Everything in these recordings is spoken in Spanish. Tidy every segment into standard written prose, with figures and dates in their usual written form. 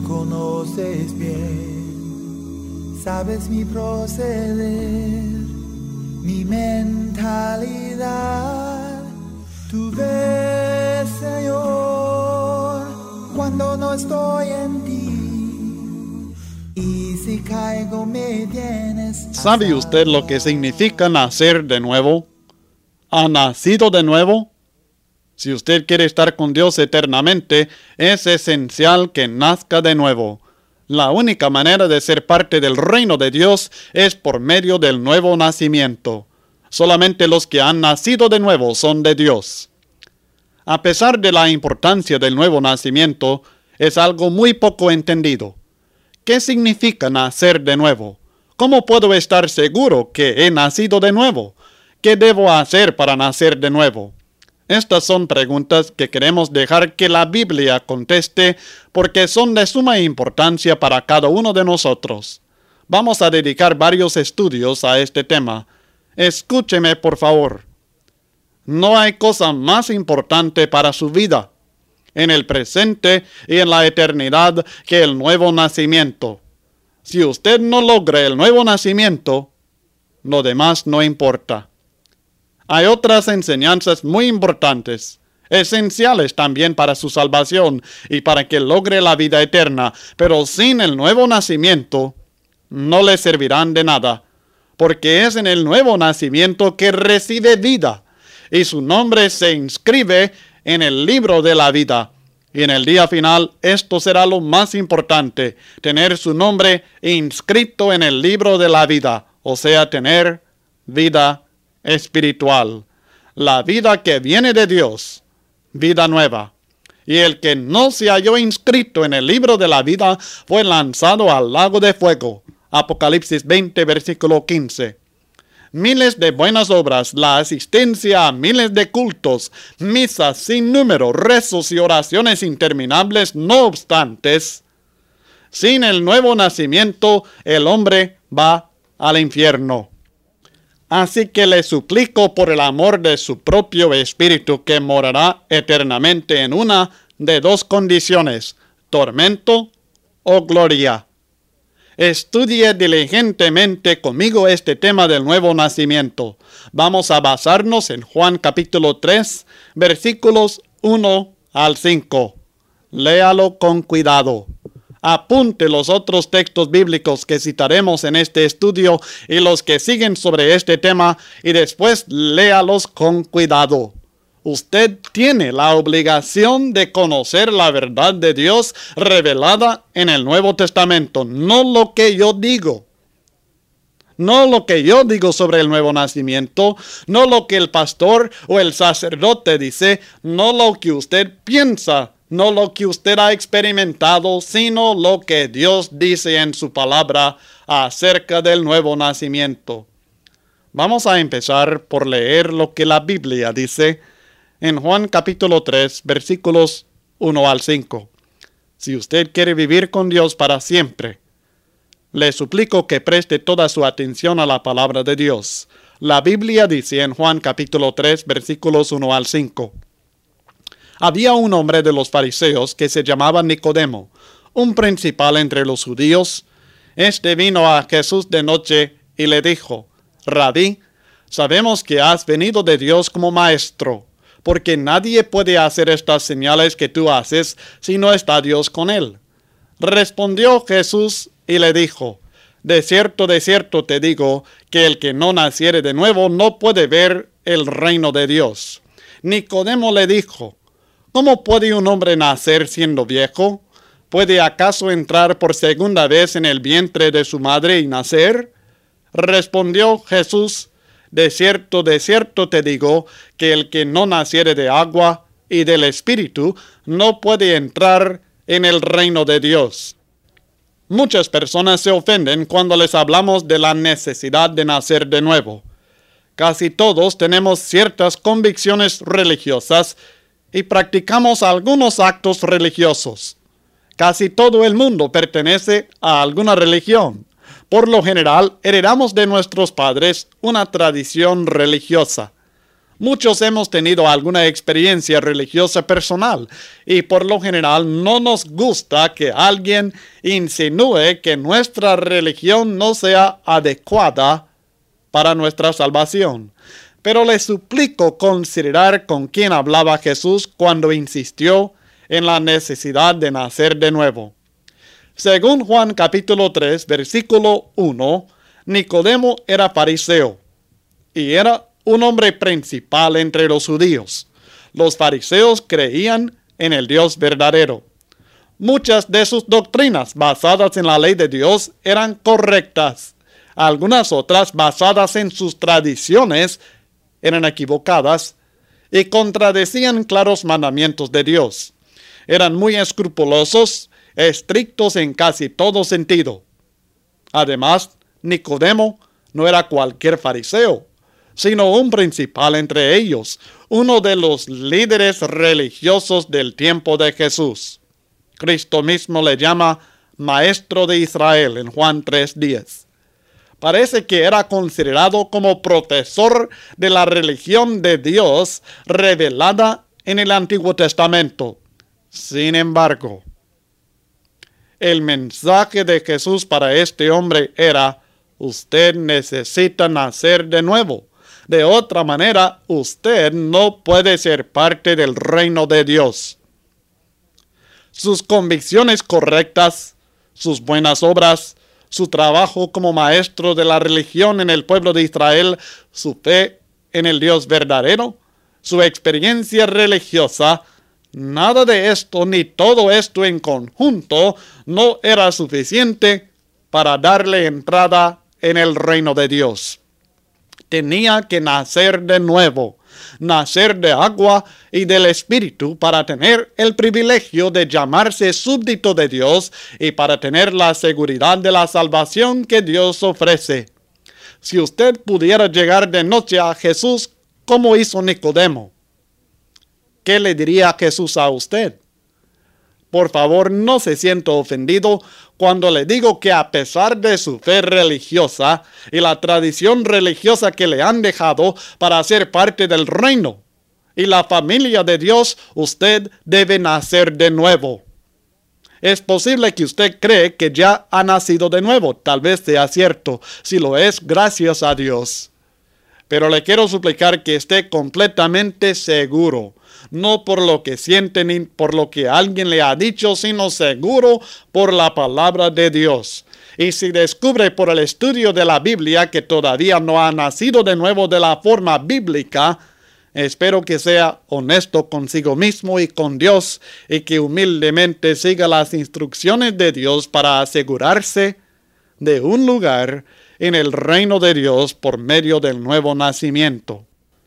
conoces bien, sabes mi proceder, mi mentalidad. Tú ves, Señor, cuando no estoy en ti, y si caigo me vienes. ¿Sabe usted lo que significa nacer de nuevo? ¿Ha nacido de nuevo? Si usted quiere estar con Dios eternamente, es esencial que nazca de nuevo. La única manera de ser parte del reino de Dios es por medio del nuevo nacimiento. Solamente los que han nacido de nuevo son de Dios. A pesar de la importancia del nuevo nacimiento, es algo muy poco entendido. ¿Qué significa nacer de nuevo? ¿Cómo puedo estar seguro que he nacido de nuevo? ¿Qué debo hacer para nacer de nuevo? Estas son preguntas que queremos dejar que la Biblia conteste porque son de suma importancia para cada uno de nosotros. Vamos a dedicar varios estudios a este tema. Escúcheme, por favor. No hay cosa más importante para su vida, en el presente y en la eternidad, que el nuevo nacimiento. Si usted no logra el nuevo nacimiento, lo demás no importa. Hay otras enseñanzas muy importantes, esenciales también para su salvación y para que logre la vida eterna, pero sin el nuevo nacimiento no le servirán de nada, porque es en el nuevo nacimiento que recibe vida, y su nombre se inscribe en el libro de la vida. Y en el día final, esto será lo más importante, tener su nombre inscrito en el libro de la vida, o sea, tener vida espiritual, la vida que viene de Dios, vida nueva. Y el que no se halló inscrito en el libro de la vida fue lanzado al lago de fuego. Apocalipsis 20, versículo 15. Miles de buenas obras, la asistencia a miles de cultos, misas sin número, rezos y oraciones interminables, no obstantes, sin el nuevo nacimiento, el hombre va al infierno. Así que le suplico por el amor de su propio espíritu que morará eternamente en una de dos condiciones, tormento o gloria. Estudie diligentemente conmigo este tema del nuevo nacimiento. Vamos a basarnos en Juan capítulo 3, versículos 1 al 5. Léalo con cuidado. Apunte los otros textos bíblicos que citaremos en este estudio y los que siguen sobre este tema y después léalos con cuidado. Usted tiene la obligación de conocer la verdad de Dios revelada en el Nuevo Testamento, no lo que yo digo. No lo que yo digo sobre el nuevo nacimiento, no lo que el pastor o el sacerdote dice, no lo que usted piensa, no lo que usted ha experimentado, sino lo que Dios dice en su palabra acerca del nuevo nacimiento. Vamos a empezar por leer lo que la Biblia dice en Juan capítulo 3, versículos 1 al 5. Si usted quiere vivir con Dios para siempre, le suplico que preste toda su atención a la palabra de Dios. La Biblia dice en Juan capítulo 3, versículos 1 al 5. Había un hombre de los fariseos que se llamaba Nicodemo, un principal entre los judíos. Este vino a Jesús de noche y le dijo: Rabí, sabemos que has venido de Dios como maestro, porque nadie puede hacer estas señales que tú haces si no está Dios con él. Respondió Jesús y le dijo: de cierto te digo, que el que no naciere de nuevo no puede ver el reino de Dios. Nicodemo le dijo: ¿cómo puede un hombre nacer siendo viejo? ¿Puede acaso entrar por segunda vez en el vientre de su madre y nacer? Respondió Jesús: de cierto te digo, que el que no naciere de agua y del Espíritu no puede entrar en el reino de Dios. Muchas personas se ofenden cuando les hablamos de la necesidad de nacer de nuevo. Casi todos tenemos ciertas convicciones religiosas y practicamos algunos actos religiosos. Casi todo el mundo pertenece a alguna religión. Por lo general, heredamos de nuestros padres una tradición religiosa. Muchos hemos tenido alguna experiencia religiosa personal y por lo general no nos gusta que alguien insinúe que nuestra religión no sea adecuada para nuestra salvación. Pero les suplico considerar con quién hablaba Jesús cuando insistió en la necesidad de nacer de nuevo. Según Juan capítulo 3, versículo 1, Nicodemo era fariseo y era un hombre principal entre los judíos. Los fariseos creían en el Dios verdadero. Muchas de sus doctrinas basadas en la ley de Dios eran correctas. Algunas otras basadas en sus tradiciones eran equivocadas y contradecían claros mandamientos de Dios. Eran muy escrupulosos, estrictos en casi todo sentido. Además, Nicodemo no era cualquier fariseo, sino un principal entre ellos, uno de los líderes religiosos del tiempo de Jesús. Cristo mismo le llama Maestro de Israel en Juan 3:10. Parece que era considerado como profesor de la religión de Dios revelada en el Antiguo Testamento. Sin embargo, el mensaje de Jesús para este hombre era: usted necesita nacer de nuevo. De otra manera, usted no puede ser parte del reino de Dios. Sus convicciones correctas, sus buenas obras, su trabajo como maestro de la religión en el pueblo de Israel, su fe en el Dios verdadero, su experiencia religiosa, nada de esto ni todo esto en conjunto no era suficiente para darle entrada en el reino de Dios. Tenía que nacer de nuevo, nacer de agua y del Espíritu para tener el privilegio de llamarse súbdito de Dios y para tener la seguridad de la salvación que Dios ofrece. Si usted pudiera llegar de noche a Jesús como hizo Nicodemo, ¿qué le diría Jesús a usted? Por favor, no se sienta ofendido cuando le digo que a pesar de su fe religiosa y la tradición religiosa que le han dejado para ser parte del reino y la familia de Dios, usted debe nacer de nuevo. Es posible que usted cree que ya ha nacido de nuevo. Tal vez sea cierto. Si lo es, gracias a Dios. Pero le quiero suplicar que esté completamente seguro. No por lo que siente ni por lo que alguien le ha dicho, sino seguro por la palabra de Dios. Y si descubre por el estudio de la Biblia que todavía no ha nacido de nuevo de la forma bíblica, espero que sea honesto consigo mismo y con Dios y que humildemente siga las instrucciones de Dios para asegurarse de un lugar en el reino de Dios por medio del nuevo nacimiento.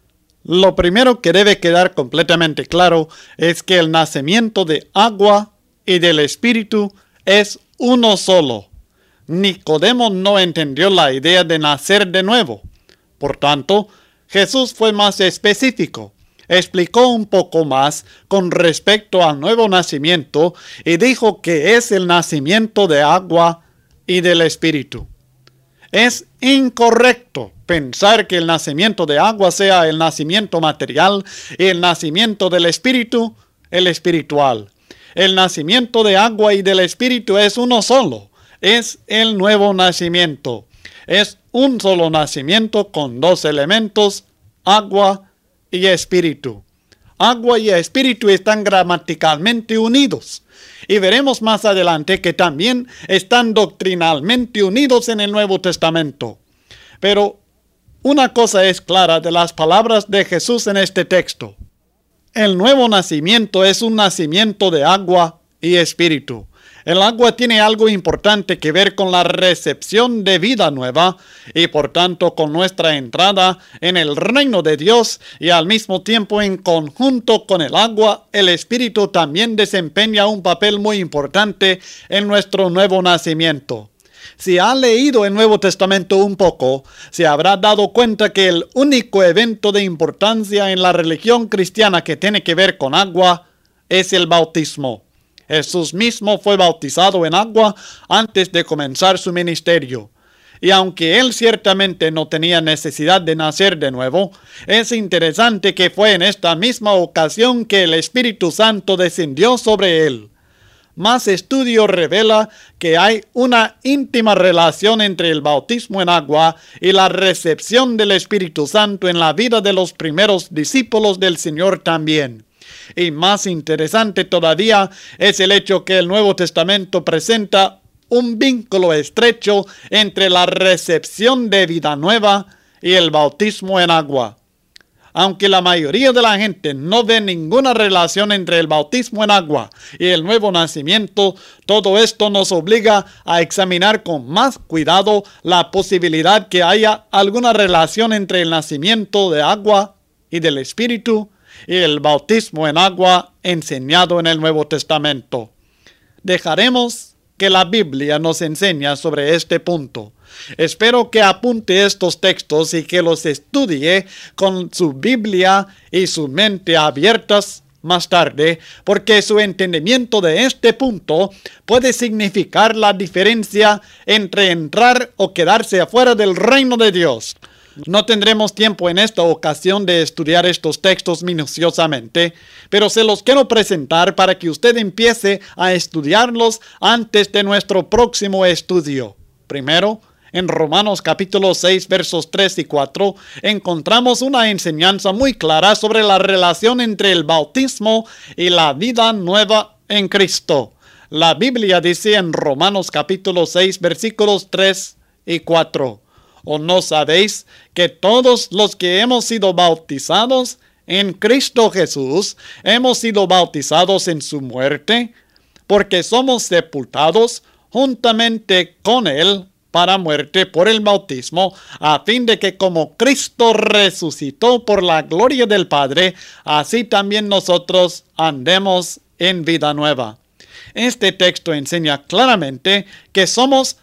Lo primero que debe quedar completamente claro es que el nacimiento de agua y del Espíritu es uno solo. Nicodemo no entendió la idea de nacer de nuevo. Por tanto, Jesús fue más específico. Explicó un poco más con respecto al nuevo nacimiento y dijo que es el nacimiento de agua y del Espíritu. Es incorrecto pensar que el nacimiento de agua sea el nacimiento material y el nacimiento del Espíritu, el espiritual. El nacimiento de agua y del Espíritu es uno solo. Es el nuevo nacimiento. Es un solo nacimiento con dos elementos, agua y espíritu. Agua y espíritu están gramaticalmente unidos. Y veremos más adelante que también están doctrinalmente unidos en el Nuevo Testamento. Pero una cosa es clara de las palabras de Jesús en este texto. El nuevo nacimiento es un nacimiento de agua y espíritu. El agua tiene algo importante que ver con la recepción de vida nueva y por tanto con nuestra entrada en el reino de Dios, y al mismo tiempo en conjunto con el agua, el Espíritu también desempeña un papel muy importante en nuestro nuevo nacimiento. Si ha leído el Nuevo Testamento un poco, se habrá dado cuenta que el único evento de importancia en la religión cristiana que tiene que ver con agua es el bautismo. Jesús mismo fue bautizado en agua antes de comenzar su ministerio. Y aunque él ciertamente no tenía necesidad de nacer de nuevo, es interesante que fue en esta misma ocasión que el Espíritu Santo descendió sobre él. Más estudio revela que hay una íntima relación entre el bautismo en agua y la recepción del Espíritu Santo en la vida de los primeros discípulos del Señor también. Y más interesante todavía es el hecho que el Nuevo Testamento presenta un vínculo estrecho entre la recepción de vida nueva y el bautismo en agua. Aunque la mayoría de la gente no ve ninguna relación entre el bautismo en agua y el nuevo nacimiento, todo esto nos obliga a examinar con más cuidado la posibilidad que haya alguna relación entre el nacimiento de agua y del Espíritu y el bautismo en agua enseñado en el Nuevo Testamento. Dejaremos que la Biblia nos enseña sobre este punto. Espero que apunte estos textos y que los estudie con su Biblia y su mente abiertas más tarde, porque su entendimiento de este punto puede significar la diferencia entre entrar o quedarse afuera del reino de Dios. No tendremos tiempo en esta ocasión de estudiar estos textos minuciosamente, pero se los quiero presentar para que usted empiece a estudiarlos antes de nuestro próximo estudio. Primero, en Romanos capítulo 6, versos 3 y 4, encontramos una enseñanza muy clara sobre la relación entre el bautismo y la vida nueva en Cristo. La Biblia dice en Romanos capítulo 6, versículos 3 y 4. ¿O no sabéis que todos los que hemos sido bautizados en Cristo Jesús, hemos sido bautizados en su muerte? Porque somos sepultados juntamente con él para muerte por el bautismo, a fin de que como Cristo resucitó por la gloria del Padre, así también nosotros andemos en vida nueva. Este texto enseña claramente que somos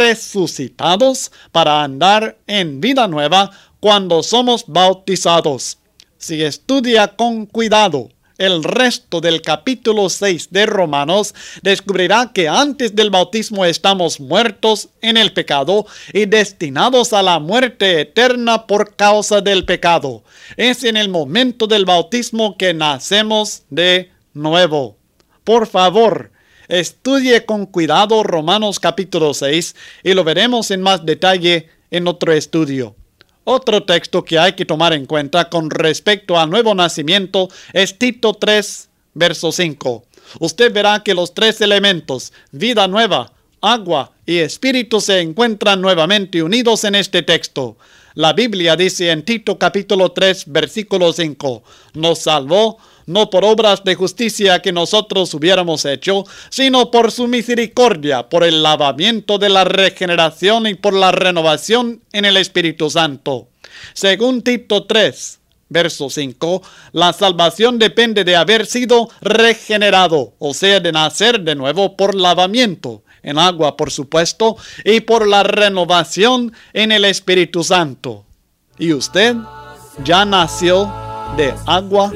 resucitados para andar en vida nueva cuando somos bautizados. Si estudia con cuidado el resto del capítulo 6 de Romanos, descubrirá que antes del bautismo estamos muertos en el pecado y destinados a la muerte eterna por causa del pecado. Es en el momento del bautismo que nacemos de nuevo. Por favor, estudie con cuidado Romanos capítulo 6 y lo veremos en más detalle en otro estudio. Otro texto que hay que tomar en cuenta con respecto al nuevo nacimiento es Tito 3, verso 5. Usted verá que los tres elementos, vida nueva, agua y espíritu, se encuentran nuevamente unidos en este texto. La Biblia dice en Tito capítulo 3, versículo 5, nos salvó no por obras de justicia que nosotros hubiéramos hecho, sino por su misericordia, por el lavamiento de la regeneración y por la renovación en el Espíritu Santo. Según Tito 3, verso 5, la salvación depende de haber sido regenerado, o sea, de nacer de nuevo por lavamiento, en agua por supuesto, y por la renovación en el Espíritu Santo. ¿Y usted ya nació de agua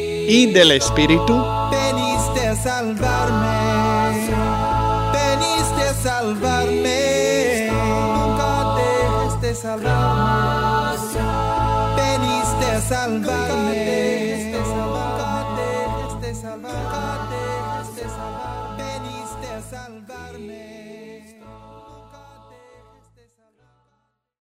y del Espíritu? Veniste a salvarme, veniste a salvarme, nunca dejes de salvarme, veniste a salvarme, nunca dejes de salvarme, veniste a salvarme.